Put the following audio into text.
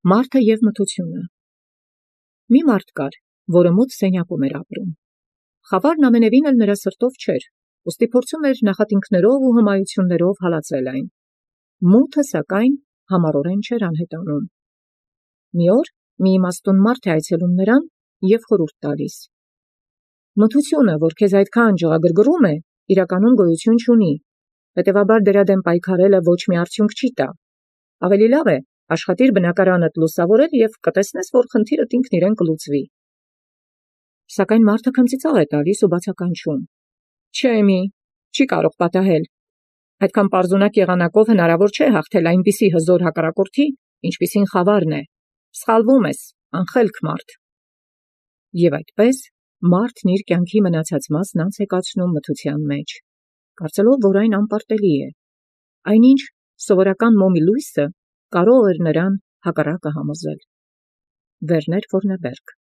Մարդը և մթությունը։ Մի մարդ կար, որը մոտ սենյակում էր ապրում։ Խավարն ամենևին էլ նրա սրտով չէր, ուստի փորձում էր նախատինքներով ու հմայություններով հալածել այն։ Մութը, սակայն, համառորեն չէր անհետանում։ Մի օր մի իմաստուն մարդ է այցելում նրան և խորհուրդ տալիս. «Մթությունը, որ քեզ այդքան ջղագրգռում է, իրականում գոյություն չունի, հետևաբար դրա դեմ պայքարելը ոչ մի արդյունք չի տա։ Ավելի լավ է աշխատիր բնակարանդ լուսավորել և կտեսնես, որ խնդիրդ ինքն իրեն կլուծվի»։ Սակայն մարդը քմծիծաղ է տալիս ու բացականչում. «Չէ մի, չի կարող պատահել։ Այդքան պարզունակ եղանակով հնարավոր չէ հաղթել այնպիսի հզոր հակառակորդի, ինչպիսին խավարն է։ Սխալվում ես, անխելք մարդ»։ Եվ այդպես մարդն իր կյանքի մնացած մասն անց է կացնում մթության մեջ, կարծելով, որ այն անպարտելի է։ Այնինչ սովորական մոմի լույսը կարող էր նրան հակառակը համոզել։ Վերներ Ֆորնեբերգ